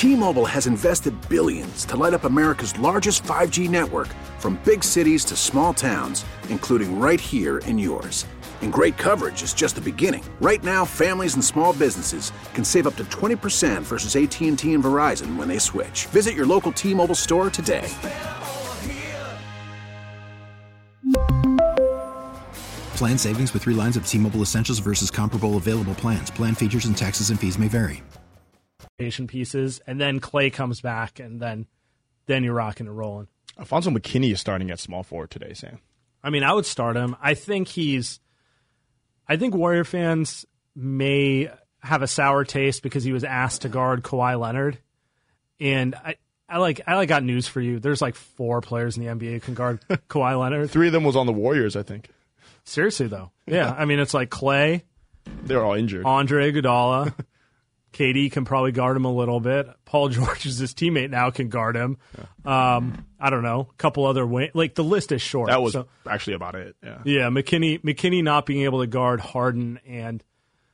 T-Mobile has invested billions to light up America's largest 5G network, from big cities to small towns, including right here in yours. And great coverage is just the beginning. Right now, families and small businesses can save up to 20% versus AT&T and Verizon when they switch. Visit your local T-Mobile store today. Plan savings with 3 lines of T-Mobile Essentials versus comparable available plans. Plan features and taxes and fees may vary. Pieces, and then Clay comes back, and then you're rocking and rolling. Alfonso McKinney is starting at small forward today, Sam. I mean, I would start him. I think Warrior fans may have a sour taste because he was asked to guard Kawhi Leonard, and I got news for you. There's like 4 players in the NBA who can guard Kawhi Leonard. 3 of them was on the Warriors, I think. Seriously, though. Yeah, I mean, it's like Clay. They're all injured. Andre Iguodala. KD can probably guard him a little bit. Paul George is his teammate now, can guard him. Yeah. I don't know. A couple other like the list is short. That was actually about it. Yeah. Yeah. McKinney not being able to guard Harden and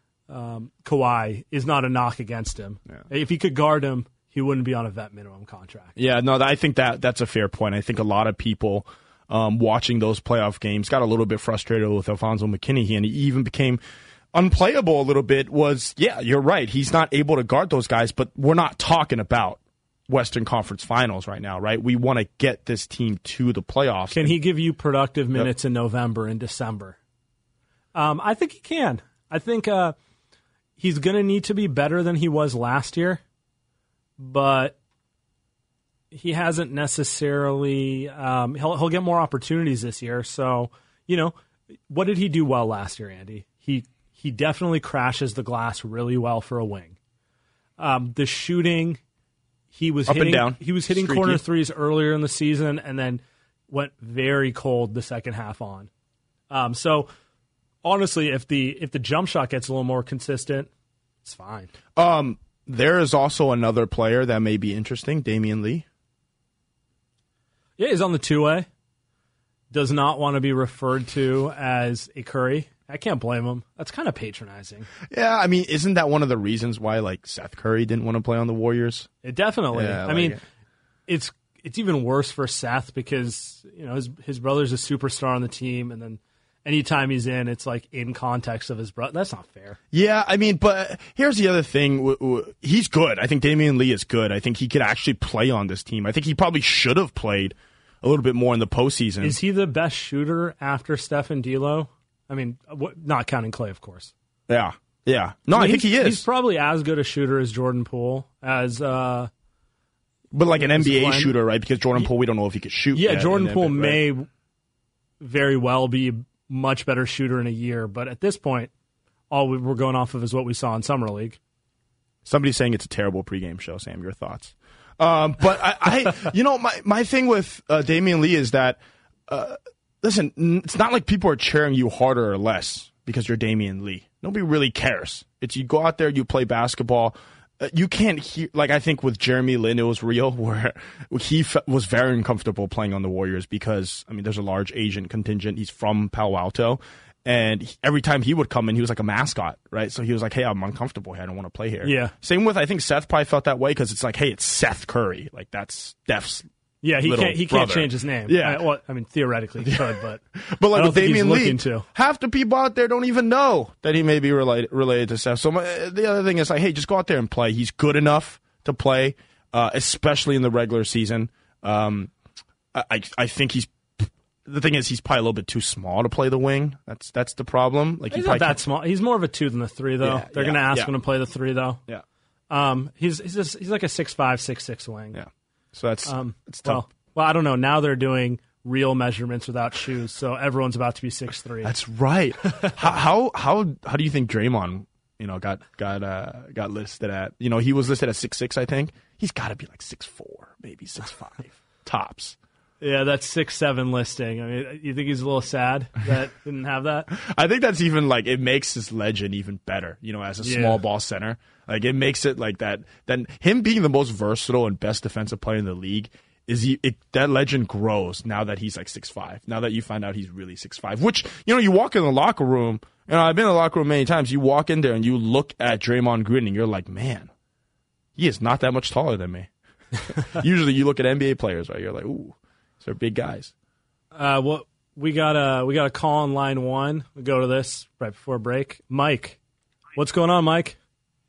Kawhi is not a knock against him. Yeah. If he could guard him, he wouldn't be on a vet minimum contract. Yeah. No, I think that's a fair point. I think a lot of people watching those playoff games got a little bit frustrated with Alfonso McKinney, and he even became unplayable a little bit. You're right. He's not able to guard those guys, but we're not talking about Western Conference Finals right now, right? We want to get this team to the playoffs. Can he give you productive minutes in November and December? I think he can. I think he's going to need to be better than he was last year, but he hasn't necessarily he'll get more opportunities this year. So, what did he do well last year, Andy? He definitely crashes the glass really well for a wing. The shooting, he was hitting streaky corner threes earlier in the season, and then went very cold the second half on. So honestly, if the jump shot gets a little more consistent, it's fine. There is also another player that may be interesting, Damian Lee. Yeah, he's on the 2-way. Does not want to be referred to as a Curry. I can't blame him. That's kind of patronizing. Yeah, I mean, isn't that one of the reasons why Seth Curry didn't want to play on the Warriors? It definitely. Yeah, it's even worse for Seth because his brother's a superstar on the team, and then anytime he's in, it's like in context of his brother. That's not fair. Yeah, I mean, but here's the other thing. He's good. I think Damian Lee is good. I think he could actually play on this team. I think he probably should have played a little bit more in the postseason. Is he the best shooter after Steph and D'Lo? I mean, not counting Clay, of course. Yeah. No, I think he is. He's probably as good a shooter as Jordan Poole, but like an NBA shooter, right? Because Jordan Poole, we don't know if he could shoot. Yeah, Jordan Poole may very well be a much better shooter in a year, but at this point, all we're going off of is what we saw in Summer League. Somebody's saying it's a terrible pregame show, Sam. Your thoughts? But my thing with Damian Lee is that. Listen, it's not like people are cheering you harder or less because you're Damian Lee. Nobody really cares. It's you go out there, you play basketball. You can't hear, I think with Jeremy Lin, it was real, where he was very uncomfortable playing on the Warriors because, there's a large Asian contingent. He's from Palo Alto. And every time he would come in, he was like a mascot, right? So he was like, hey, I'm uncomfortable here. I don't want to play here. Yeah. Same with, I think Seth probably felt that way because it's like, hey, it's Seth Curry. That's Steph's. Yeah, he can't change his name. Yeah, theoretically he could, but with Damian Lee, half the people out there don't even know that he may be related to Steph. So the other thing is hey, just go out there and play. He's good enough to play, especially in the regular season. I think the thing is he's probably a little bit too small to play the wing. That's the problem. He's not that small. He's more of a 2 than the 3, though. Yeah, They're going to ask him to play the 3, though. Yeah. He's like a 6'5", 6'6" wing. Yeah. So it's tough. Well, I don't know. Now they're doing real measurements without shoes, so everyone's about to be 6'3". That's right. How do you think Draymond, got listed at? He was listed at 6'6", I think. He's got to be like 6'4", maybe 6'5", tops. Yeah, that's 6'7" listing. I mean, you think he's a little sad that didn't have that? I think that's even it makes his legend even better, as a small ball center. It makes it like that. Then him being the most versatile and best defensive player in the league, that legend grows now that he's 6'5". Now that you find out he's really 6'5", which, you walk in the locker room, I've been in the locker room many times, you walk in there and you look at Draymond Green and you're like, man, he is not that much taller than me. Usually you look at NBA players, right? You're like, ooh, they're big guys. We got a call on line one. We go to this right before break. Mike, what's going on, Mike?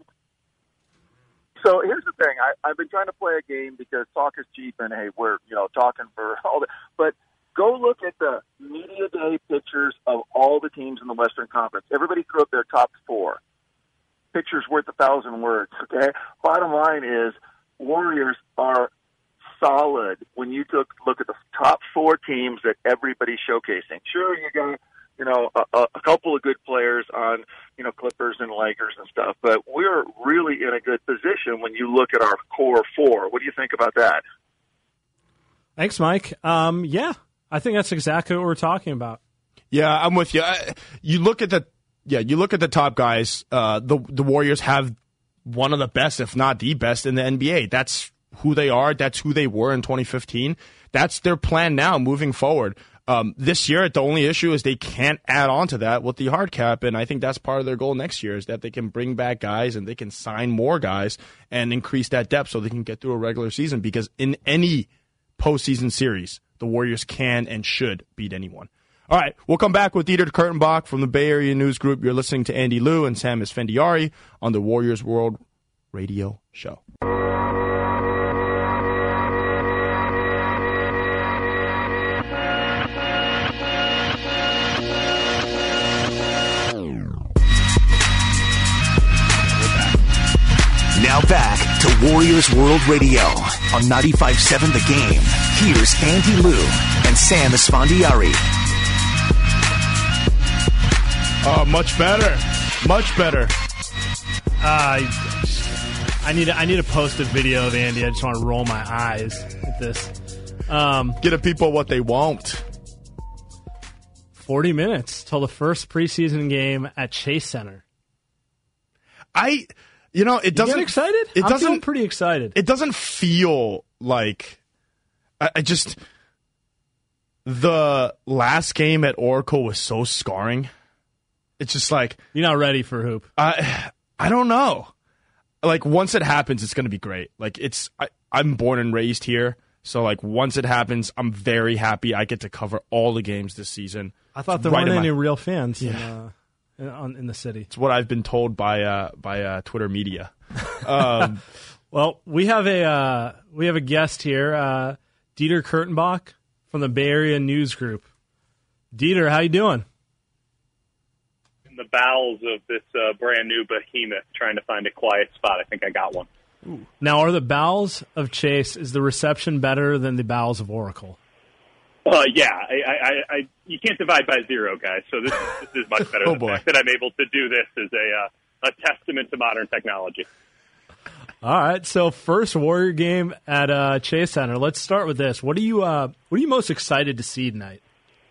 So here's the thing. I've been trying to play a game because talk is cheap, and hey, we're talking for all the. But go look at the media day pictures of all the teams in the Western Conference. Everybody threw up their top 4. Pictures worth 1,000 words. Okay. Bottom line is, Warriors are solid when you look at the top 4 teams that everybody's showcasing. Sure, you got a couple of good players on, Clippers and Lakers and stuff, but we're really in a good position when you look at our core 4. What do you think about that? Thanks, Mike. Yeah, I think that's exactly what we're talking about. Yeah, I'm with you. You look at the top guys. The Warriors have one of the best, if not the best, in the NBA. That's who they are. That's who they were in 2015. That's their plan now moving forward. This year, the only issue is they can't add on to that with the hard cap, and I think that's part of their goal next year is that they can bring back guys and they can sign more guys and increase that depth so they can get through a regular season, because in any postseason series, the Warriors can and should beat anyone. All right, we'll come back with Dieter Kurtenbach from the Bay Area News Group. You're listening to Andy Liu and Sam Esfandiari on the Warriors World Radio Show. Now back to Warriors World Radio on 95.7 The Game. Here's Andy Liu and Sam Esfandiari. Oh, much better. Much better. I need to post a video of Andy. I just want to roll my eyes at this. Get the people what they want. 40 minutes till the first preseason game at Chase Center. It doesn't. You get excited? I'm feeling pretty excited. It doesn't feel like the last game at Oracle was so scarring. It's just like you're not ready for hoop. I don't know. Like once it happens, it's going to be great. Like I'm born and raised here, so like once it happens, I'm very happy. I get to cover all the games this season. I thought there weren't any real fans in the city. It's what I've been told by Twitter media. Well, we have a guest here, Dieter Kurtenbach from the Bay Area News Group. Dieter, how you doing? In the bowels of this brand new behemoth, trying to find a quiet spot. I think I got one. Ooh. Now, are the bowels of Chase, is the reception better than the bowels of Oracle? Yeah, you can't divide by 0, guys. So this is much better. The fact that I'm able to do this is a testament to modern technology. All right, so first Warrior game at Chase Center. Let's start with this. What are you most excited to see tonight?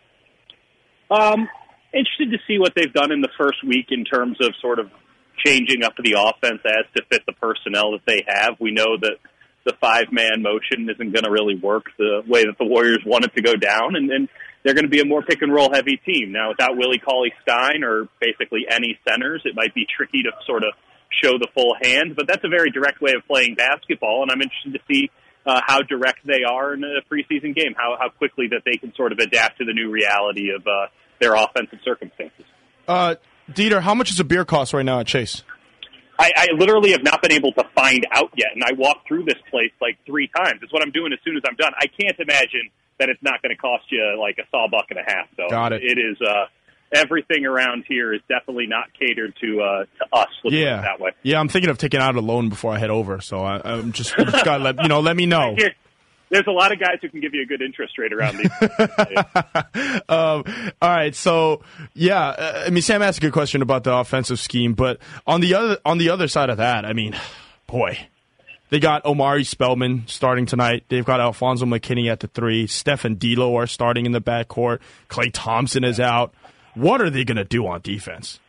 Interested to see what they've done in the first week in terms of sort of changing up the offense as to fit the personnel that they have. We know that the 5-man motion isn't going to really work the way that the Warriors want it to go down, and they're going to be a more pick-and-roll heavy team. Now, without Willie Cauley-Stein or basically any centers, it might be tricky to sort of show the full hand, but that's a very direct way of playing basketball, and I'm interested to see how direct they are in a preseason game, how quickly that they can sort of adapt to the new reality of their offensive circumstances. Dieter, how much does a beer cost right now at Chase? I literally have not been able to find out yet, and I walked through this place like 3 times. It's what I'm doing as soon as I'm done. I can't imagine that it's not going to cost you like $1.50. So got it. It is everything around here is definitely not catered to us. Let's put it that way. Yeah, I'm thinking of taking out a loan before I head over. So I'm just got to let me know. There's a lot of guys who can give you a good interest rate around these. All right, so Sam asked a good question about the offensive scheme, but on the other side of that, I mean, boy, they got Omari Spellman starting tonight. They've got Alfonso McKinney at the 3. Steph and D'Lo are starting in the backcourt. Klay Thompson is out. What are they going to do on defense?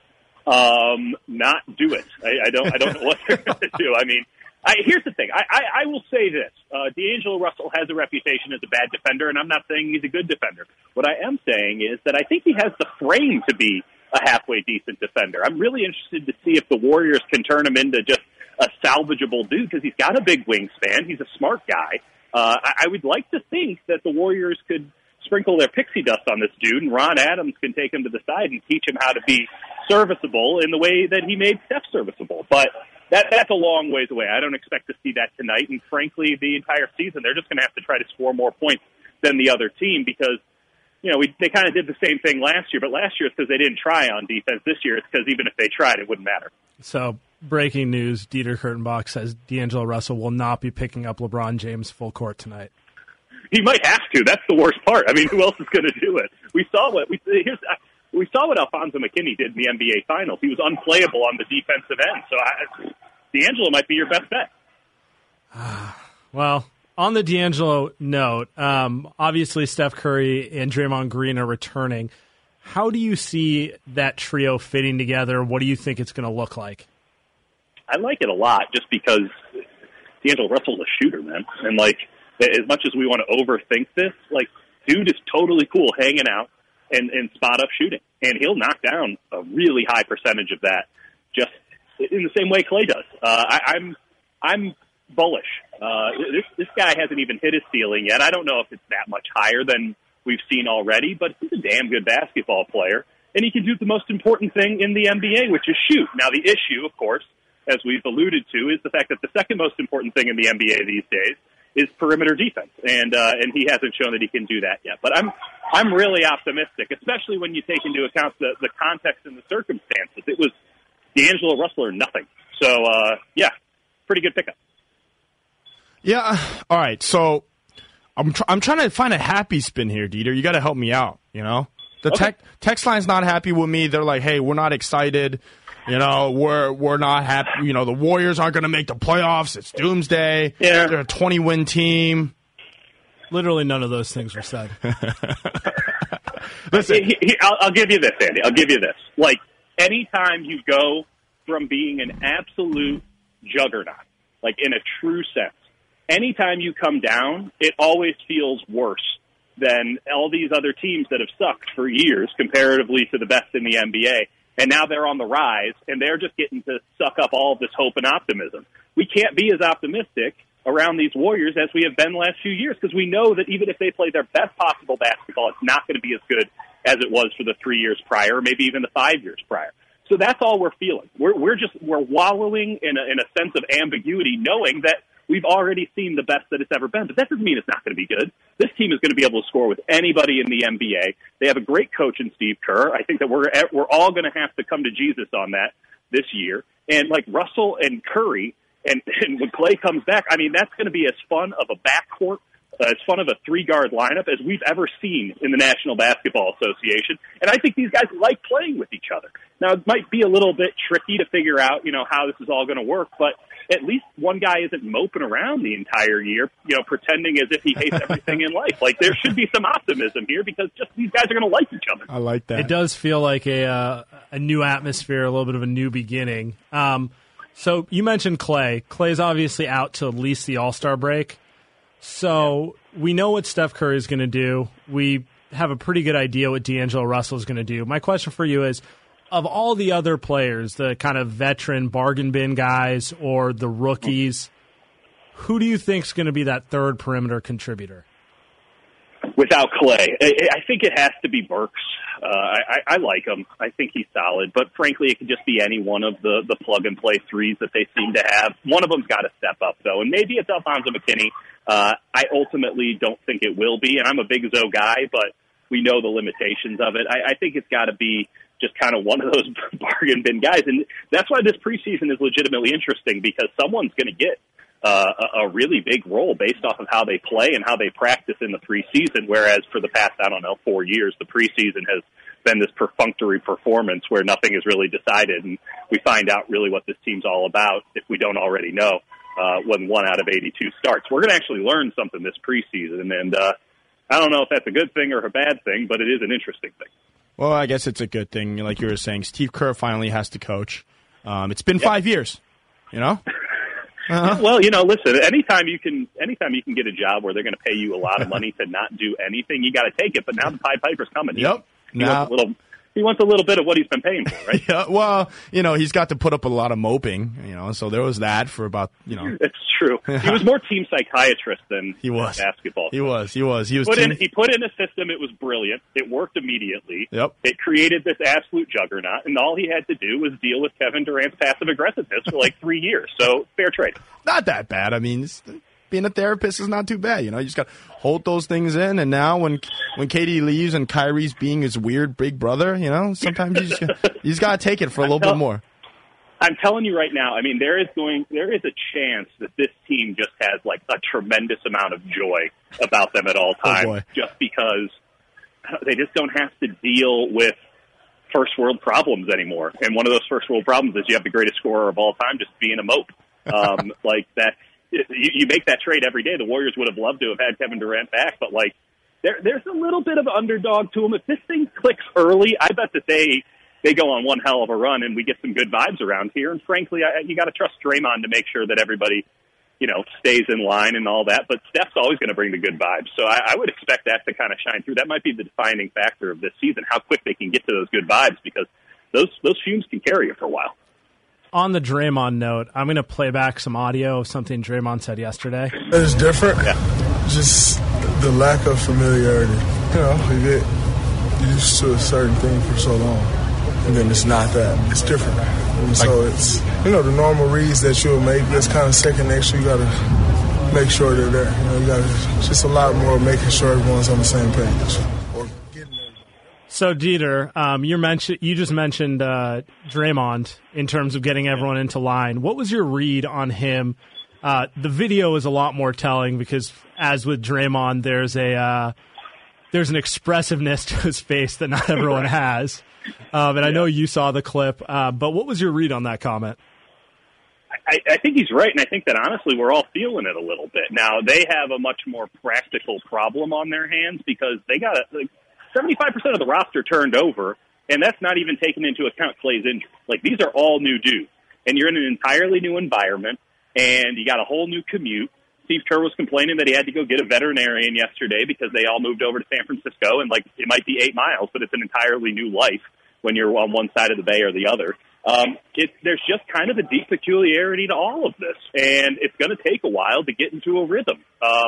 Not do it. I don't know what they're going to do. I mean. Here's the thing. I will say this. D'Angelo Russell has a reputation as a bad defender, and I'm not saying he's a good defender. What I am saying is that I think he has the frame to be a halfway decent defender. I'm really interested to see if the Warriors can turn him into just a salvageable dude because he's got a big wingspan. He's a smart guy. I would like to think that the Warriors could sprinkle their pixie dust on this dude, and Ron Adams can take him to the side and teach him how to be serviceable in the way that he made Steph serviceable. But that's a long ways away. I don't expect to see that tonight, and frankly, the entire season, they're just going to have to try to score more points than the other team because, they kind of did the same thing last year, but last year it's because they didn't try on defense. This year it's because even if they tried, it wouldn't matter. So, breaking news, Dieter Kurtenbach says D'Angelo Russell will not be picking up LeBron James full court tonight. He might have to. That's the worst part. I mean, who else is going to do it? We saw what Alfonso McKinney did in the NBA Finals. He was unplayable on the defensive end. So D'Angelo might be your best bet. Well, on the D'Angelo note, obviously Steph Curry and Draymond Green are returning. How do you see that trio fitting together? What do you think it's going to look like? I like it a lot just because D'Angelo Russell's a shooter, man. And, as much as we want to overthink this, dude is totally cool hanging out and spot-up shooting. And he'll knock down a really high percentage of that just in the same way Klay does. I'm bullish. This guy hasn't even hit his ceiling yet. I don't know if it's that much higher than we've seen already, but he's a damn good basketball player. And he can do the most important thing in the NBA, which is shoot. Now, the issue, of course, as we've alluded to, is the fact that the second most important thing in the NBA these days is perimeter defense, and he hasn't shown that he can do that yet. But I'm really optimistic, especially when you take into account the context and the circumstances. It was D'Angelo Russell or nothing. So, pretty good pickup. Yeah, all right. So I'm trying to find a happy spin here, Dieter. You got to help me out, The text line's not happy with me. They're like, hey, we're not excited. We're not happy. The Warriors aren't going to make the playoffs. It's doomsday. Yeah. They're a 20-win team. Literally none of those things were said. Listen, I'll give you this, Andy. I'll give you this. Anytime you go from being an absolute juggernaut, in a true sense, anytime you come down, it always feels worse than all these other teams that have sucked for years comparatively to the best in the NBA. And now they're on the rise, and they're just getting to suck up all of this hope and optimism. We can't be as optimistic around these Warriors as we have been the last few years because we know that even if they play their best possible basketball, it's not going to be as good as it was for the 3 years prior, or maybe even the 5 years prior. So that's all we're feeling. We're wallowing in a sense of ambiguity, knowing that we've already seen the best that it's ever been. But that doesn't mean it's not going to be good. This team is going to be able to score with anybody in the NBA. They have a great coach in Steve Kerr. I think that we're all going to have to come to Jesus on that this year. And Russell and Curry, and when Klay comes back, I mean, that's going to be as fun of a backcourt, as fun of a three-guard lineup as we've ever seen in the National Basketball Association. And I think these guys like playing with each other. Now, it might be a little bit tricky to figure out, how this is all going to work, but at least one guy isn't moping around the entire year, pretending as if he hates everything in life. There should be some optimism here because just these guys are going to like each other. I like that. It does feel like a new atmosphere, a little bit of a new beginning. So you mentioned Klay. Klay's obviously out till at least the All-Star break. So we know what Steph Curry is going to do. We have a pretty good idea what D'Angelo Russell is going to do. My question for you is, of all the other players, the kind of veteran bargain bin guys or the rookies, who do you think is going to be that third perimeter contributor? Without Klay, I think it has to be Burks. I like him. I think he's solid. But frankly, it could just be any one of the plug-and-play threes that they seem to have. One of them's got to step up, though. And maybe it's Alfonso McKinney. I ultimately don't think it will be. And I'm a big Zoe guy, but we know the limitations of it. I think it's got to be just kind of one of those bargain bin guys. And that's why this preseason is legitimately interesting because someone's going to get a really big role based off of how they play and how they practice in the preseason, whereas for the past, 4 years, the preseason has been this perfunctory performance where nothing is really decided, and we find out really what this team's all about if we don't already know when 1 out of 82 starts. We're going to actually learn something this preseason, and I don't know if that's a good thing or a bad thing, but it is an interesting thing. Well, I guess it's a good thing. Like you were saying, Steve Kerr finally has to coach. It's been 5 years, Uh-huh. Well, listen, anytime you can get a job where they're going to pay you a lot of money to not do anything, you got to take it. But now the Pied Piper's coming. Yep. He wants he wants a little bit of what he's been paying for, right? Yeah, well, he's got to put up a lot of moping, so there was that for about, It's true. He was more team psychiatrist than he was. Basketball. He was. He put in a system. It was brilliant. It worked immediately. Yep. It created this absolute juggernaut, and all he had to do was deal with Kevin Durant's passive aggressiveness for like 3 years. So, fair trade. Not that bad. I mean, being a therapist is not too bad. You just got to hold those things in. And now when Katie leaves and Kyrie's being his weird big brother, sometimes you just got to take it for a little bit more. I'm telling you right now, I mean, there is a chance that this team just has like a tremendous amount of joy about them at all times, just because they just don't have to deal with first world problems anymore. And one of those first world problems is you have the greatest scorer of all time just being a mope. Like that. You make that trade every day. The Warriors would have loved to have had Kevin Durant back, but like there's a little bit of underdog to them. If this thing clicks early, I bet that they go on one hell of a run and we get some good vibes around here. And frankly, you got to trust Draymond to make sure that everybody, stays in line and all that. But Steph's always going to bring the good vibes, so I would expect that to kind of shine through. That might be the defining factor of this season: how quick they can get to those good vibes, because those fumes can carry you for a while. On the Draymond note, I'm going to play back some audio of something Draymond said yesterday. It's different. Yeah. Just the lack of familiarity. You get used to a certain thing for so long, and then it's not that. It's different. And so it's, the normal reads that you'll make, that's kind of second nature. You got to make sure they're there. You got to just a lot more making sure everyone's on the same page. So, Dieter, you just mentioned Draymond in terms of getting everyone into line. What was your read on him? The video is a lot more telling because, as with Draymond, there's an expressiveness to his face that not everyone has. And I know you saw the clip, but what was your read on that comment? I think he's right, and I think that honestly we're all feeling it a little bit. Now, they have a much more practical problem on their hands because they got 75% of the roster turned over, and that's not even taking into account Klay's injury. Like, these are all new dudes, and you're in an entirely new environment, and you got a whole new commute. Steve Kerr was complaining that he had to go get a veterinarian yesterday because they all moved over to San Francisco, and, it might be 8 miles, but it's an entirely new life when you're on one side of the bay or the other. There's just kind of a deep peculiarity to all of this, and it's going to take a while to get into a rhythm.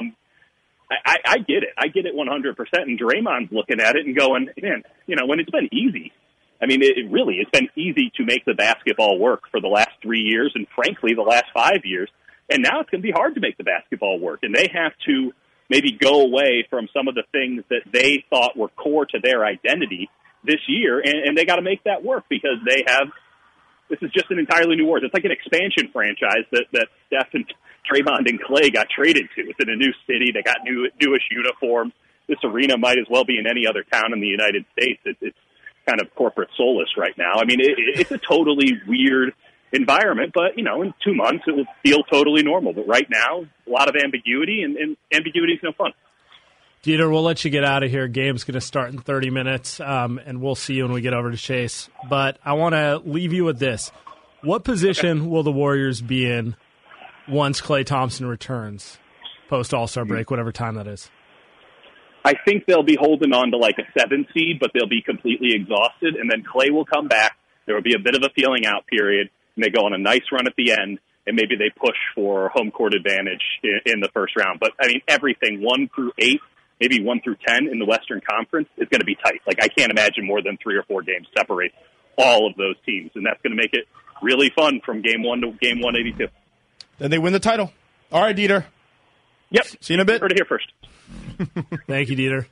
I get it. I get it 100%. And Draymond's looking at it and going, man, when it's been easy, I mean, it's been easy to make the basketball work for the last 3 years and, frankly, the last 5 years. And now it's going to be hard to make the basketball work. And they have to maybe go away from some of the things that they thought were core to their identity this year. And they got to make that work because this is just an entirely new Warriors. It's like an expansion franchise that Steph and Draymond and Klay got traded to. It's in a new city. They got newish uniforms. This arena might as well be in any other town in the United States. It's kind of corporate soulless right now. I mean, it's a totally weird environment, but, in 2 months it will feel totally normal. But right now, a lot of ambiguity, and ambiguity is no fun. Dieter, we'll let you get out of here. Game's going to start in 30 minutes, and we'll see you when we get over to Chase. But I want to leave you with this. What position will the Warriors be in once Klay Thompson returns post All-Star break, whatever time that is? I think they'll be holding on to like a 7 seed, but they'll be completely exhausted, and then Klay will come back. There will be a bit of a feeling out period, and they go on a nice run at the end, and maybe they push for home court advantage in the first round. But, I mean, everything 1 through 8, maybe 1 through 10 in the Western Conference is going to be tight. Like, I can't imagine more than 3 or 4 games separate all of those teams, and that's going to make it really fun from game 1 to game 182. Then they win the title. All right, Dieter. Yep. See you in a bit. Heard it here first. Thank you, Dieter.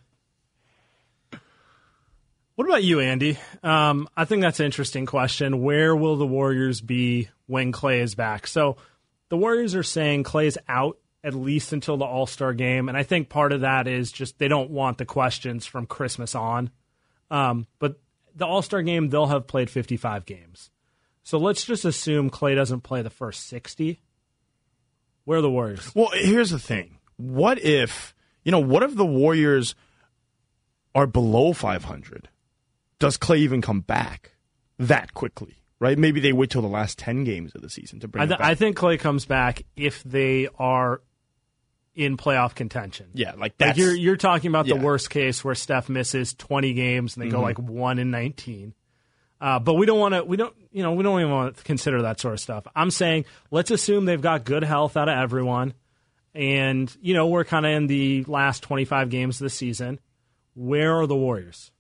What about you, Andy? I think that's an interesting question. Where will the Warriors be when Klay is back? So the Warriors are saying Klay's out at least until the All-Star game, and I think part of that is just they don't want the questions from Christmas on. But the All-Star game, they'll have played 55 games. So let's just assume Klay doesn't play the first 60. Where are the Warriors? Well, here's the thing. What if the Warriors are below 500? Does Klay even come back that quickly? Right? Maybe they wait till the last 10 games of the season to bring it back. I think Klay comes back if they are in playoff contention. Yeah, like that's... you're talking about the worst case where Steph misses 20 games and they go like 1-19. But we don't even want to consider that sort of stuff. I'm saying let's assume they've got good health out of everyone, and we're kind of in the last 25 games of the season. Where are the Warriors?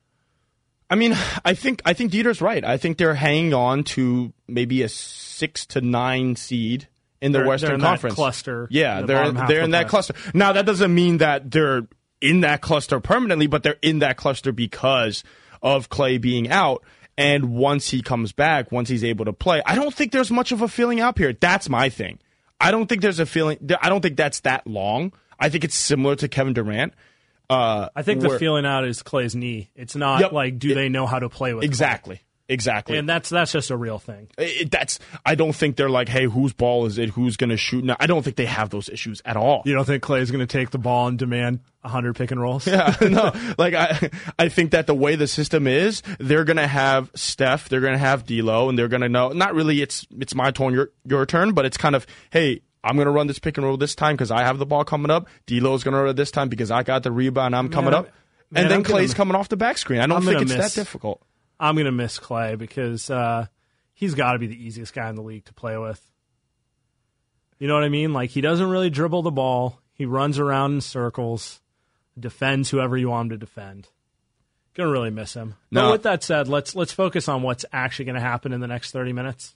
I mean, I think Dieter's right. I think they're hanging on to maybe a 6 to 9 seed in the Western Conference. That cluster. Yeah, they're in that cluster. Now that doesn't mean that they're in that cluster permanently, but they're in that cluster because of Clay being out. And once he comes back, once he's able to play, I don't think there's much of a feeling out here. That's my thing. I don't think there's a feeling. I don't think that's that long. I think it's similar to Kevin Durant. I think the feeling out is Clay's knee. It's not do they know how to play with exactly. Clay? Exactly. And that's just a real thing. I don't think they're like, hey, whose ball is it? Who's going to shoot? No, I don't think they have those issues at all. You don't think Clay's going to take the ball and demand 100 pick and rolls? Yeah, no. Like I think that the way the system is, they're going to have Steph, they're going to have D'Lo, and they're going to know, not really it's my turn, your turn, but it's kind of, hey, I'm going to run this pick and roll this time because I have the ball coming up. D'Lo's going to run it this time because I got the rebound, I'm coming up. And then Clay's coming off the back screen. I don't think it's that difficult. I'm going to miss Clay because he's got to be the easiest guy in the league to play with. You know what I mean? Like, he doesn't really dribble the ball. He runs around in circles, defends whoever you want him to defend. Going to really miss him. No. But with that said, let's focus on what's actually going to happen in the next 30 minutes.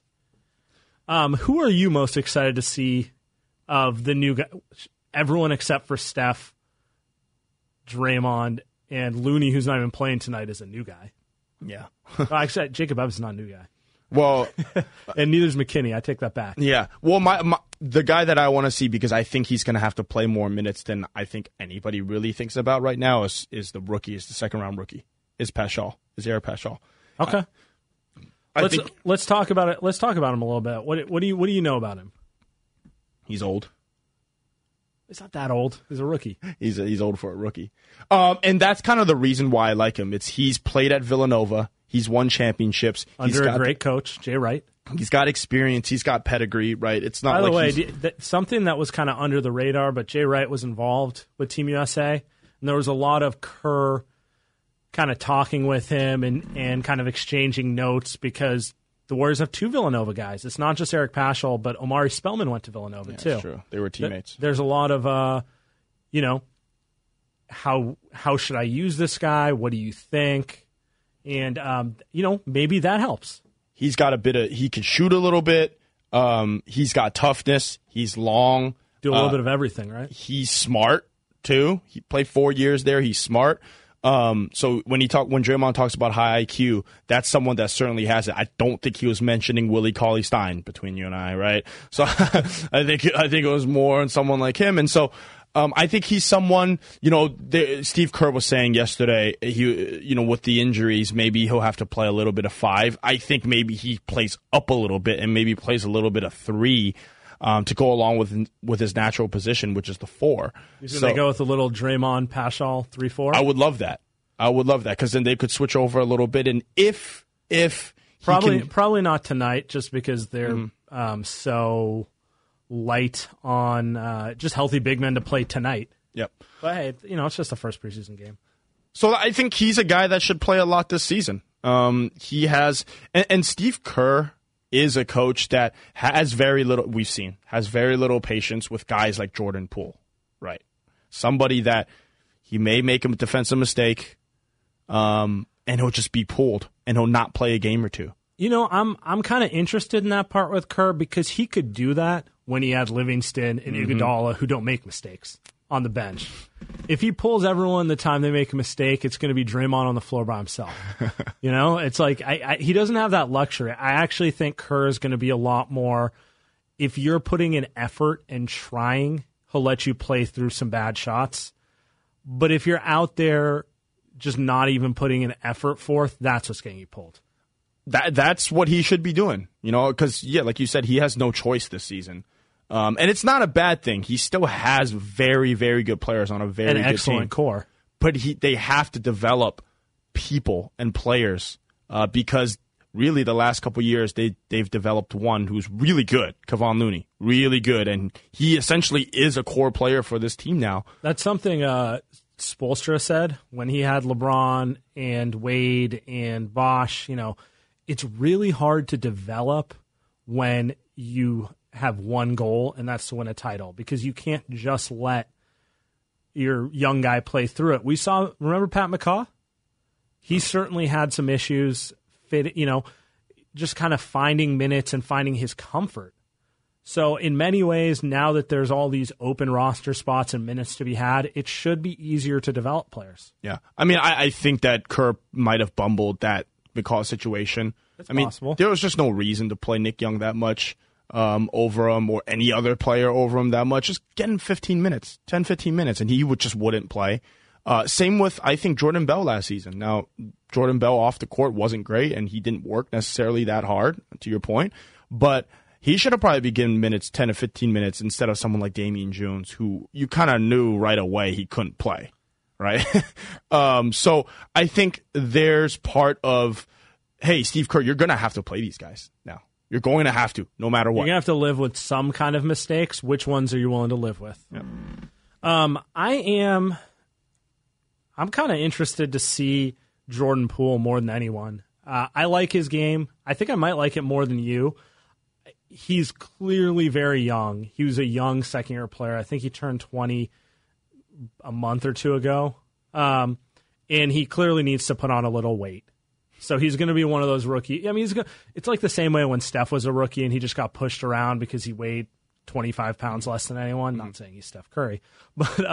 Who are you most excited to see of the new guy? Everyone except for Steph, Draymond, and Looney, who's not even playing tonight, is a new guy. Yeah. Actually, Jacob Evans is not a new guy. Well, and neither's McKinney. I take that back. Yeah. Well, the guy that I want to see, because I think he's going to have to play more minutes than I think anybody really thinks about right now, is the rookie, is the second-round rookie, is Eric Paschall. Okay. Let's talk about it. Let's talk about him a little bit. What do you know about him? He's old. He's not that old. He's a rookie. He's old for a rookie. And that's kind of the reason why I like him. He's played at Villanova. He's won championships. Under a great coach, Jay Wright. He's got experience. He's got pedigree, right? It's not. By the way, something that was kind of under the radar, but Jay Wright was involved with Team USA, and there was a lot of Kerr kind of talking with him and kind of exchanging notes because the Warriors have two Villanova guys. It's not just Eric Paschall, but Omari Spellman went to Villanova too. That's true. They were teammates. There's a lot of, how should I use this guy? What do you think? And maybe that helps. He's got he can shoot a little bit. He's got toughness. He's long. Do a little bit of everything, right? He's smart too. He played 4 years there. He's smart. So when Draymond talks about high IQ, that's someone that certainly has it. I don't think he was mentioning Willie Cauley-Stein between you and I, right? So I think it was more on someone like him. And so I think he's someone, Steve Kerr was saying yesterday, with the injuries, maybe he'll have to play a little bit of 5. I think maybe he plays up a little bit and maybe plays a little bit of 3. To go along with his natural position, which is the 4. So they go with a little Draymond Paschall 3-4. I would love that because then they could switch over a little bit. And if probably not tonight, just because they're so light on just healthy big men to play tonight. Yep. But hey, it's just the first preseason game. So I think he's a guy that should play a lot this season. He has, and Steve Kerr is a coach that has very little patience with guys like Jordan Poole, right? Somebody that he may make a defensive mistake, and he'll just be pulled, and he'll not play a game or two. I'm kind of interested in that part with Kerr because he could do that when he had Livingston and Iguodala, who don't make mistakes on the bench. If he pulls everyone the time they make a mistake, it's going to be Draymond on the floor by himself. It's like he doesn't have that luxury. I actually think Kerr is going to be a lot more. If you're putting in effort and trying, he'll let you play through some bad shots. But if you're out there just not even putting an effort forth, that's what's getting you pulled. That's what he should be doing, because, like you said, he has no choice this season. And it's not a bad thing. He still has very, very good players on a very good excellent team. core. But they have to develop people and players because really the last couple of years they've developed one who's really good, Kevon Looney, really good, and he essentially is a core player for this team now. That's something Spoelstra said when he had LeBron and Wade and Bosh. It's really hard to develop when you have one goal, and that's to win a title, because you can't just let your young guy play through it. Remember Pat McCaw? He certainly had some issues, just kind of finding minutes and finding his comfort. So in many ways, now that there's all these open roster spots and minutes to be had, it should be easier to develop players. Yeah. I mean, I think that Kerr might have bumbled that McCaw situation. It's possible. There was just no reason to play Nick Young that much over him, or any other player over him that much. Just get him 15 minutes, and he wouldn't play. Same with, I think, Jordan Bell last season. Now, Jordan Bell off the court wasn't great, and he didn't work necessarily that hard, to your point. But he should have probably been given minutes, 10 to 15 minutes, instead of someone like Damian Jones, who you kind of knew right away he couldn't play, right? So I think there's part of, hey, Steve Kerr, you're going to have to play these guys now. You're going to have to, no matter what. You're going to have to live with some kind of mistakes. Which ones are you willing to live with? Yep. I'm kind of interested to see Jordan Poole more than anyone. I like his game. I think I might like it more than you. He's clearly very young. He was a young second-year player. I think he turned 20 a month or two ago. And he clearly needs to put on a little weight. So he's going to be one of those rookie. I mean, it's like the same way when Steph was a rookie and he just got pushed around because he weighed 25 pounds less than anyone. Not saying he's Steph Curry. But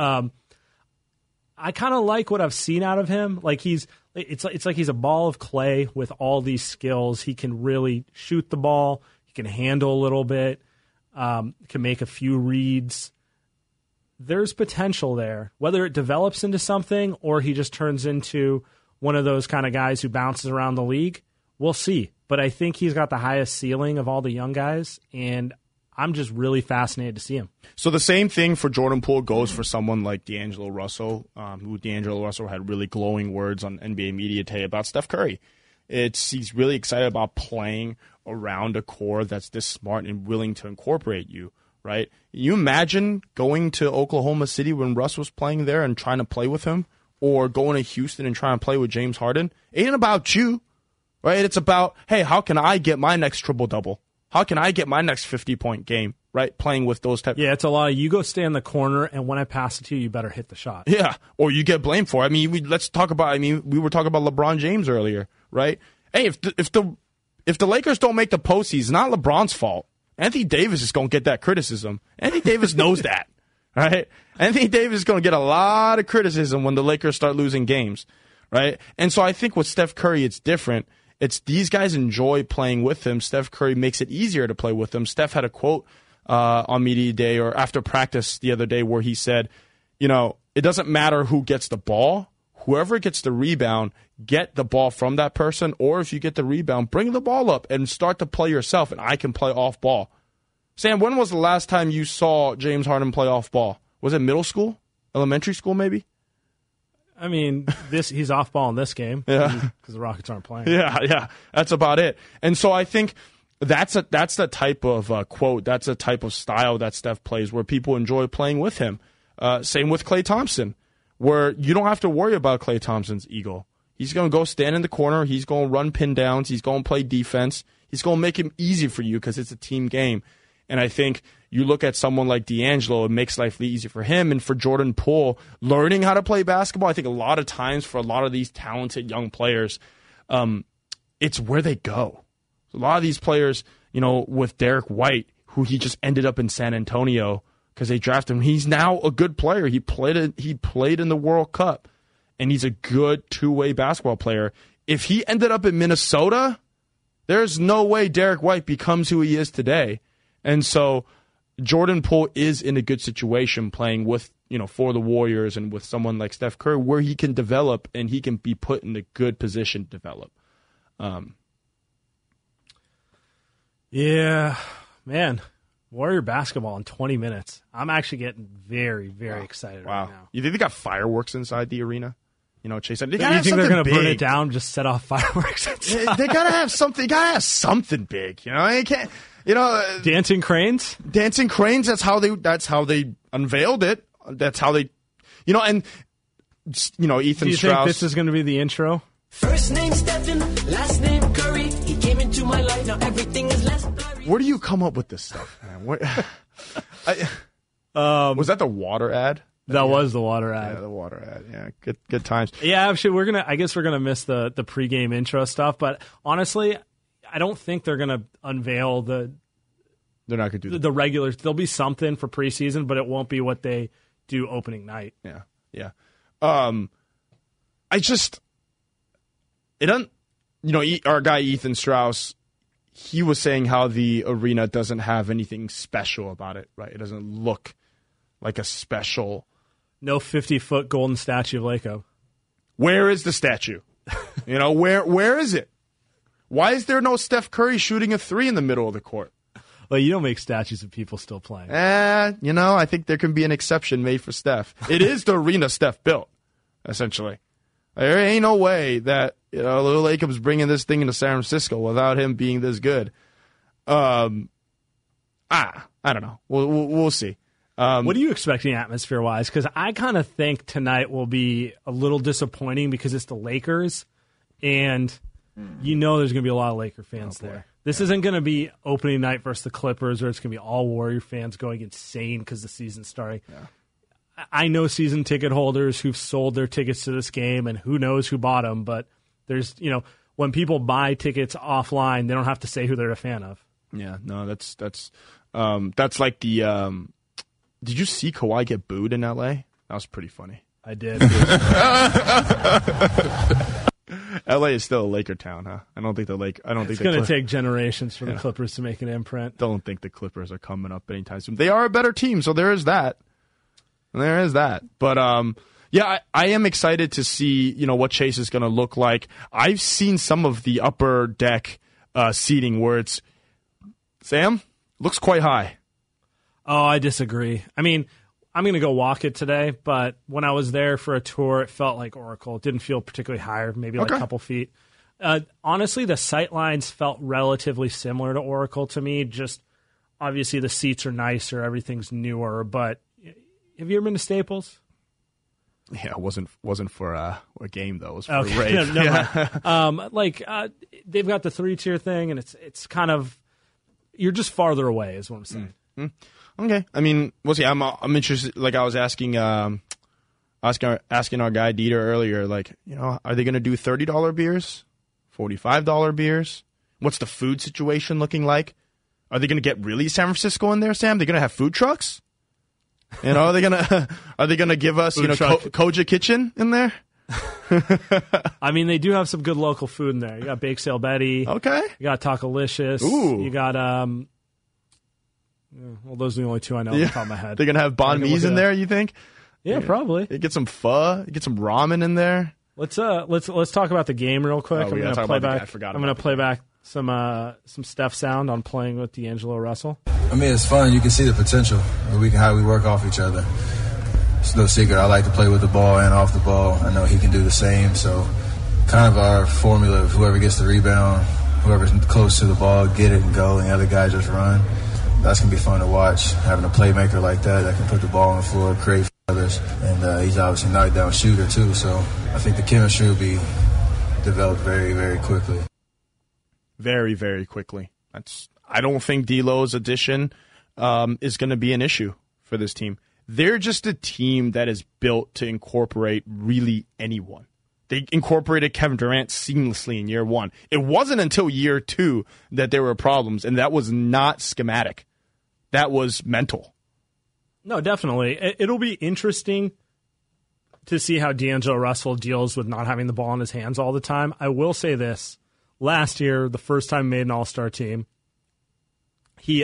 I kind of like what I've seen out of him. Like it's like he's a ball of clay with all these skills. He can really shoot the ball. He can handle a little bit. Can make a few reads. There's potential there. Whether it develops into something or he just turns into one of those kind of guys who bounces around the league, we'll see. But I think he's got the highest ceiling of all the young guys, and I'm just really fascinated to see him. So the same thing for Jordan Poole goes for someone like D'Angelo Russell, who D'Angelo Russell had really glowing words on NBA Media Day about Steph Curry. He's really excited about playing around a core that's this smart and willing to incorporate you, right? You imagine going to Oklahoma City when Russ was playing there and trying to play with him, or going to Houston and trying to play with James Harden. It ain't about you, right? It's about, hey, how can I get my next triple-double? How can I get my next 50-point game, right? Playing with those types. Yeah, it's a lot of, you go stay in the corner, and when I pass it to you, you better hit the shot. Yeah, or you get blamed for it. I mean, we were talking about LeBron James earlier, right? Hey, if the Lakers don't make the postseason, it's not LeBron's fault. Anthony Davis is going to get that criticism. Anthony Davis knows that. Right? Anthony Davis is going to get a lot of criticism when the Lakers start losing games, right? And so I think with Steph Curry, it's different. It's these guys enjoy playing with him. Steph Curry makes it easier to play with him. Steph had a quote on Media Day or after practice the other day where he said, it doesn't matter who gets the ball. Whoever gets the rebound, get the ball from that person, or if you get the rebound, bring the ball up and start to play yourself, and I can play off ball. Sam, when was the last time you saw James Harden play off ball? Was it middle school? Elementary school, maybe? I mean, he's off ball in this game because the Rockets aren't playing. Yeah, that's about it. And so I think that's the type of quote, that's a type of style that Steph plays where people enjoy playing with him. Same with Klay Thompson, where you don't have to worry about Klay Thompson's ego. He's going to go stand in the corner. He's going to run pin downs. He's going to play defense. He's going to make him easy for you because it's a team game. And I think you look at someone like D'Angelo, it makes life easy for him. And for Jordan Poole, learning how to play basketball, I think a lot of times for a lot of these talented young players, it's where they go. A lot of these players, with Derek White, who he just ended up in San Antonio because they drafted him. He's now a good player. He played in the World Cup, and he's a good two-way basketball player. If he ended up in Minnesota, there's no way Derek White becomes who he is today. And so Jordan Poole is in a good situation playing with, for the Warriors and with someone like Steph Curry where he can develop and he can be put in a good position to develop. Yeah, man. Warrior basketball in 20 minutes. I'm actually getting very, very excited right now. You think they got fireworks inside the arena? Chase. They Do you think they're going to burn it down, just set off fireworks? They got to have something. Got to have something big. You can't. Dancing cranes. Dancing cranes. That's how they unveiled it. That's how they. And Ethan Strauss. Do you think this is going to be the intro? First name Stephen, last name Curry. He came into my life. Now everything is less blurry. Where do you come up with this stuff, man? Was that the water ad? That was the water ad. Yeah, the water ad. Yeah, good times. Yeah, actually, I guess we're gonna miss the pregame intro stuff. But honestly, I don't think they're gonna unveil the. They're not gonna do the regulars. There'll be something for preseason, but it won't be what they do opening night. Yeah. It doesn't. Our guy Ethan Strauss, he was saying how the arena doesn't have anything special about it. Right? It doesn't look like a special. No 50-foot golden statue of Lacob. Where is the statue? Where is it? Why is there no Steph Curry shooting a 3 in the middle of the court? Well, you don't make statues of people still playing. I think there can be an exception made for Steph. It is the arena Steph built, essentially. There ain't no way that Lil Lacob's bringing this thing into San Francisco without him being this good. I don't know. We'll see. What are you expecting atmosphere-wise? Because I kind of think tonight will be a little disappointing because it's the Lakers, and there's going to be a lot of Laker fans there. This isn't going to be opening night versus the Clippers, or it's going to be all Warrior fans going insane because the season's starting. Yeah. I know season ticket holders who've sold their tickets to this game, and who knows who bought them, but there's, when people buy tickets offline, they don't have to say who they're a fan of. Yeah, no, that's like the. Did you see Kawhi get booed in L.A.? That was pretty funny. I did. L.A. is still a Laker town, huh? I don't think it's going to take generations for the Clippers to make an imprint. Don't think the Clippers are coming up anytime soon. They are a better team, so there is that. But I am excited to see what Chase is going to look like. I've seen some of the upper deck seating where it's looks quite high. Oh, I disagree. I mean, I'm going to go walk it today, but when I was there for a tour, it felt like Oracle. It didn't feel particularly higher, maybe like a couple feet. Honestly, the sight lines felt relatively similar to Oracle to me. Just obviously the seats are nicer, everything's newer. But have you ever been to Staples? Yeah, it wasn't for a game though. It was for a rave. They've got the 3-tier thing, and it's kind of you're just farther away, is what I'm saying. Mm-hmm. Okay, I mean, we'll see. I'm interested. Like I was asking our guy Dieter earlier. Like, are they going to do $30 beers, $45 beers? What's the food situation looking like? Are they going to get really San Francisco in there, Sam? They're going to have food trucks. Are they gonna give us Koja Kitchen in there? I mean, they do have some good local food in there. You got Bake Sale Betty. Okay. You got Tacolicious. Ooh. You got well, those are the only two I know off the top of my head. They're gonna have banh mi's in there, you think? Yeah, probably. You get some pho, you get some ramen in there. Let's talk about the game real quick. I'm gonna play back. I'm gonna play back some Steph sound on playing with D'Angelo Russell. I mean, it's fun. You can see the potential. How we work off each other. It's no secret. I like to play with the ball and off the ball. I know he can do the same. So, kind of our formula of whoever gets the rebound, whoever's close to the ball, get it and go, and the other guy just run. That's going to be fun to watch, having a playmaker like that can put the ball on the floor, create for others. And he's obviously a knockdown shooter, too. So I think the chemistry will be developed very, very quickly. Very, very quickly. I don't think D'Lo's addition is going to be an issue for this team. They're just a team that is built to incorporate really anyone. They incorporated Kevin Durant seamlessly in year one. It wasn't until year two that there were problems, and that was not schematic. That was mental. No, definitely. It'll be interesting to see how D'Angelo Russell deals with not having the ball in his hands all the time. I will say this. Last year, the first time he made an all-star team, they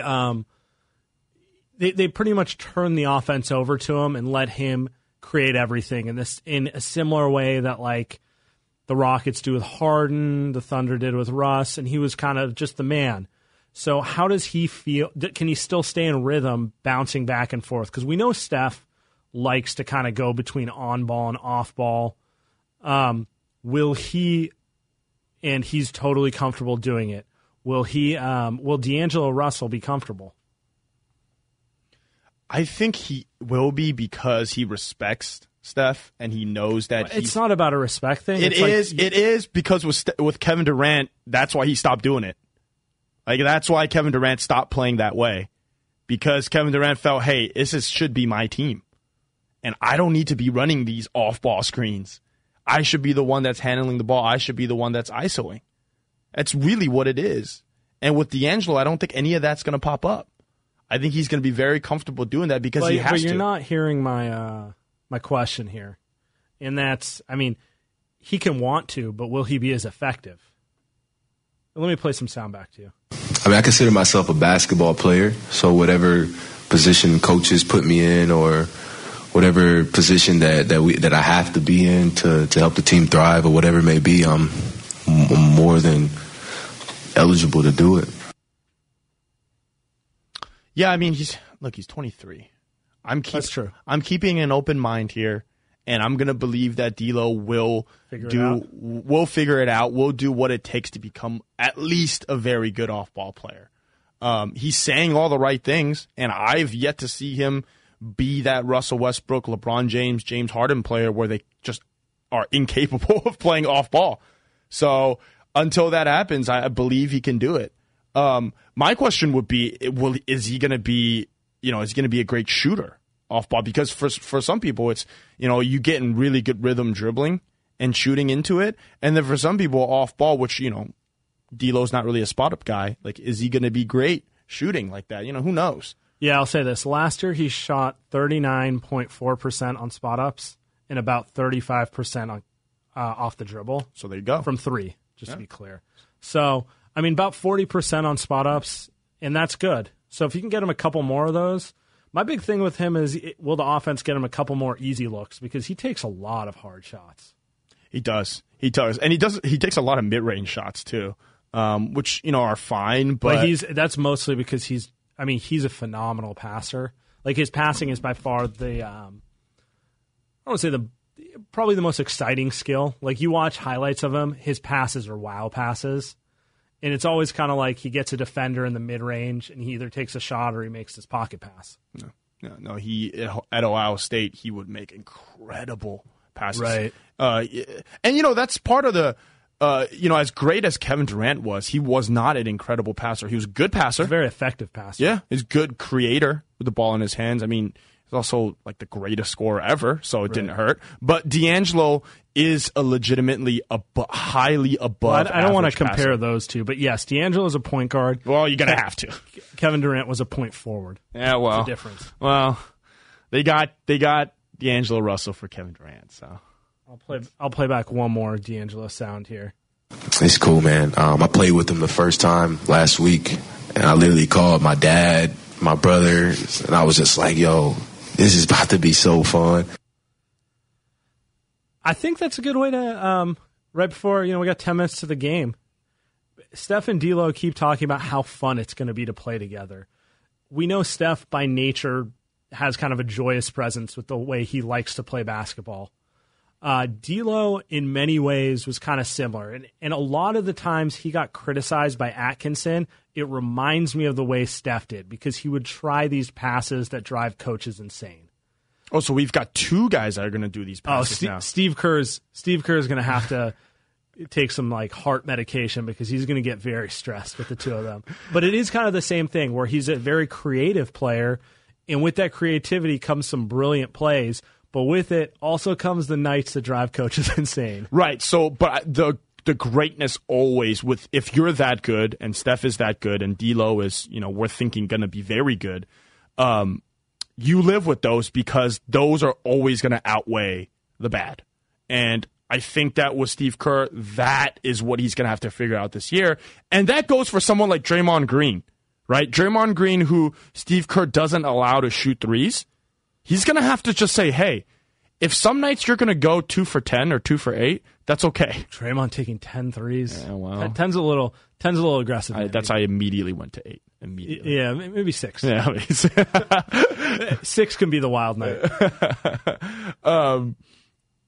pretty much turned the offense over to him and let him create everything. And this in a similar way that like the Rockets do with Harden, the Thunder did with Russ, and he was kind of just the man. So how does he feel? Can he still stay in rhythm, bouncing back and forth? Because we know Steph likes to kind of go between on-ball and off-ball. Will he, and he's totally comfortable doing it, will D'Angelo Russell be comfortable? I think he will be because he respects Steph and he knows that it's not about a respect thing. It is because with Kevin Durant, that's why he stopped doing it. Like, that's why Kevin Durant stopped playing that way, because Kevin Durant felt, hey, should be my team, and I don't need to be running these off-ball screens. I should be the one that's handling the ball. I should be the one that's ISOing. That's really what it is. And with D'Angelo, I don't think any of that's going to pop up. I think he's going to be very comfortable doing that because he has to. But you're not hearing my question here, and that's, I mean, he can want to, but will he be as effective? Let me play some sound back to you. I mean, I consider myself a basketball player, so whatever position coaches put me in or whatever position that I have to be in to help the team thrive or whatever it may be, I'm more than eligible to do it. Yeah, I mean, he's 23. That's true. I'm keeping an open mind here, and I'm going to believe that D'Lo will figure it out. Will do what it takes to become at least a very good off-ball player. He's saying all the right things, and I've yet to see him be that Russell Westbrook, LeBron James, James Harden player where they just are incapable of playing off-ball. So until that happens, I believe he can do it. My question would be, is he going to be a great shooter off ball? Because for some people, it's, you get in really good rhythm dribbling and shooting into it. And then for some people off ball, which, D'Lo's not really a spot up guy. Like, is he going to be great shooting like that? Who knows? Yeah, I'll say this. Last year, he shot 39.4% on spot ups and about 35% on off the dribble. So there you go. From three, just to be clear. So, I mean, about 40% on spot ups, and that's good. So if you can get him a couple more of those, my big thing with him is, will the offense get him a couple more easy looks? Because he takes a lot of hard shots. He does. And he takes a lot of mid-range shots too, which, are fine. But that's mostly because he's a phenomenal passer. Like, his passing is by far probably the most exciting skill. Like, you watch highlights of him, his passes are wow passes. And it's always kind of like he gets a defender in the mid-range, and he either takes a shot or he makes his pocket pass. No. He at Ohio State, he would make incredible passes. Right. And, that's part of the, as great as Kevin Durant was, he was not an incredible passer. He was a good passer. He's a very effective passer. Yeah, he's a good creator with the ball in his hands. I mean, he's also like the greatest scorer ever, so it didn't hurt. But D'Angelo is a legitimately highly above I don't want to compare those two, but yes, D'Angelo is a point guard. Well, you're going to have to. Kevin Durant was a point forward. Yeah, well. It's a difference. Well, they got D'Angelo Russell for Kevin Durant, so. I'll play back one more D'Angelo sound here. It's cool, man. I played with him the first time last week, and I literally called my dad, my brother, and I was just like, yo, this is about to be so fun. I think that's a good way to, right before, we got 10 minutes to the game, Steph and D'Lo keep talking about how fun it's going to be to play together. We know Steph, by nature, has kind of a joyous presence with the way he likes to play basketball. D'Lo, in many ways, was kind of similar. And a lot of the times he got criticized by Atkinson, it reminds me of the way Steph did, because he would try these passes that drive coaches insane. Oh, so we've got two guys that are going to do these passes now. Steve Kerr's going to have to take some heart medication, because he's going to get very stressed with the two of them. But it is kind of the same thing, where he's a very creative player, and with that creativity comes some brilliant plays. But with it also comes the nights that drive coaches insane. Right. So, but the greatness always with, if you're that good and Steph is that good and D'Lo is, we're thinking going to be very good. You live with those because those are always going to outweigh the bad. And I think that with Steve Kerr, that is what he's going to have to figure out this year. And that goes for someone like Draymond Green, right? Draymond Green, who Steve Kerr doesn't allow to shoot threes. He's going to have to just say, hey, if some nights you're going to go 2 for 10 or 2 for 8, that's okay. Draymond taking 10 threes. Yeah, well. 10's a little aggressive. That's how I immediately went to 8. Immediately. Yeah, maybe 6. Yeah, 6 can be the wild night.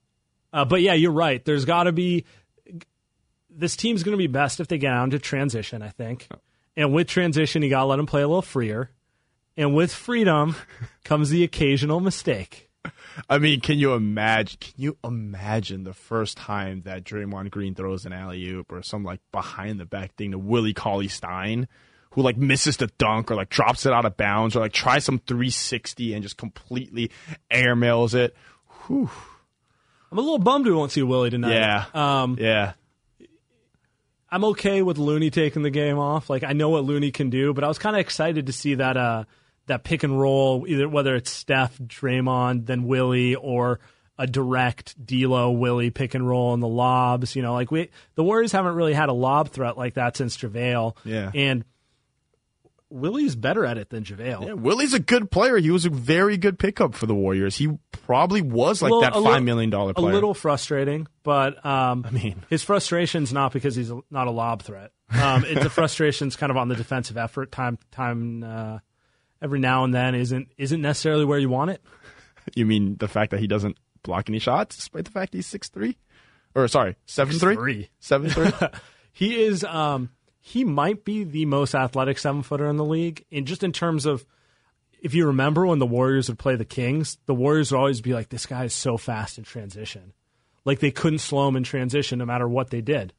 But yeah, you're right. There's got to be this team's going to be best if they get down to transition, I think. And with transition, you got to let them play a little freer. And with freedom comes the occasional mistake. I mean, can you imagine the first time that Draymond Green throws an alley-oop or some like behind the back thing to Willie Cauley-Stein, who like misses the dunk or like drops it out of bounds or like tries some 360 and just completely airmails it. Whew. I'm a little bummed we won't see Willie tonight. Yeah. Yeah. I'm okay with Looney taking the game off. Like, I know what Looney can do, but I was kind of excited to see that pick and roll, either whether it's Steph, Draymond, then Willie, or a direct D'Lo, Willie pick and roll in the lobs. You know, like the Warriors haven't really had a lob threat like that since JaVale. Yeah. And Willie's better at it than JaVale. Yeah, Willie's a good player. He was a very good pickup for the Warriors. He probably was like that $5 million player. A little frustrating, but I mean, his frustration's not because he's not a lob threat. The frustration's kind of on the defensive effort. Time every now and then isn't necessarily where you want it. You mean the fact that he doesn't block any shots, despite the fact he's 6'3"? Or sorry, 7'3"? 7'3"? He is. He might be the most athletic 7-footer in the league. And just in terms of, if you remember when the Warriors would play the Kings, the Warriors would always be like, this guy is so fast in transition. Like they couldn't slow him in transition no matter what they did.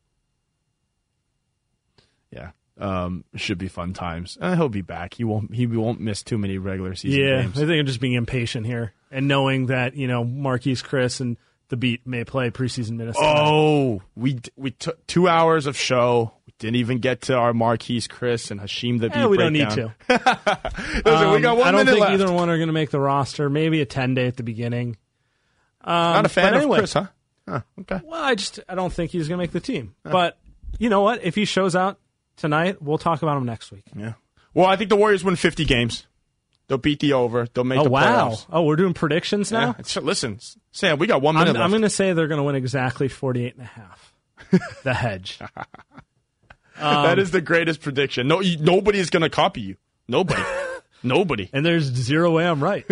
Yeah. Should be fun times. He'll be back. He won't miss too many regular season games. I think I'm just being impatient here and knowing that, Marquise Chris and the Beat may play preseason minutes. Oh, we took 2 hours of show. We didn't even get to our Marquise Chris and Hasheem the Beat. We don't need to. Listen, we got 1 minute left. I don't think either one are going to make the roster. Maybe a 10-day at the beginning. Not a fan of Chris, huh? Okay. Well, I don't think he's going to make the team. But you know what? If he shows out tonight, we'll talk about him next week. Yeah. Well, I think the Warriors win 50 games. They'll beat the over. They'll make the playoffs. Oh, we're doing predictions now? Yeah. Listen, Sam, we got 1 minute left. I'm going to say they're going to win exactly 48.5. The hedge. That is the greatest prediction. Nobody is going to copy you. Nobody. Nobody. And there's zero way I'm right.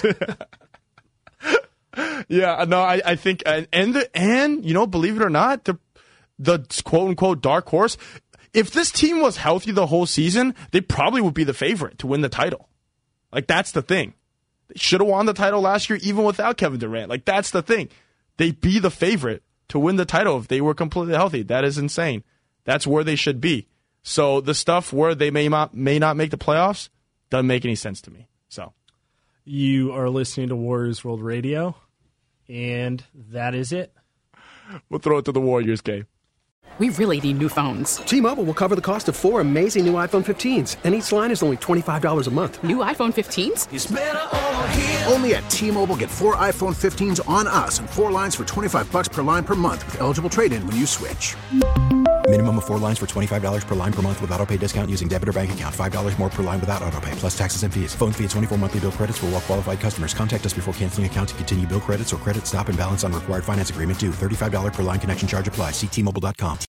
Yeah, no, I think, and believe it or not, the quote unquote dark horse, if this team was healthy the whole season, they probably would be the favorite to win the title. Like, that's the thing. They should have won the title last year even without Kevin Durant. Like, that's the thing. They'd be the favorite to win the title if they were completely healthy. That is insane. That's where they should be. So the stuff where they may not make the playoffs doesn't make any sense to me. So you are listening to Warriors World Radio, and that is it. We'll throw it to the Warriors game. We really need new phones. T-Mobile will cover the cost of 4 amazing new iPhone 15s, and each line is only $25 a month. New iPhone 15s? It's better over here. Only at T-Mobile, get 4 iPhone 15s on us and 4 lines for $25 per line per month with eligible trade-in when you switch. Minimum of 4 lines for $25 per line per month with autopay discount using debit or bank account. $5 more per line without autopay, plus taxes and fees. Phone fee at 24 monthly bill credits for well-qualified customers. Contact us before canceling account to continue bill credits or credit stop and balance on required finance agreement due. $35 per line connection charge applies. See T-Mobile.com.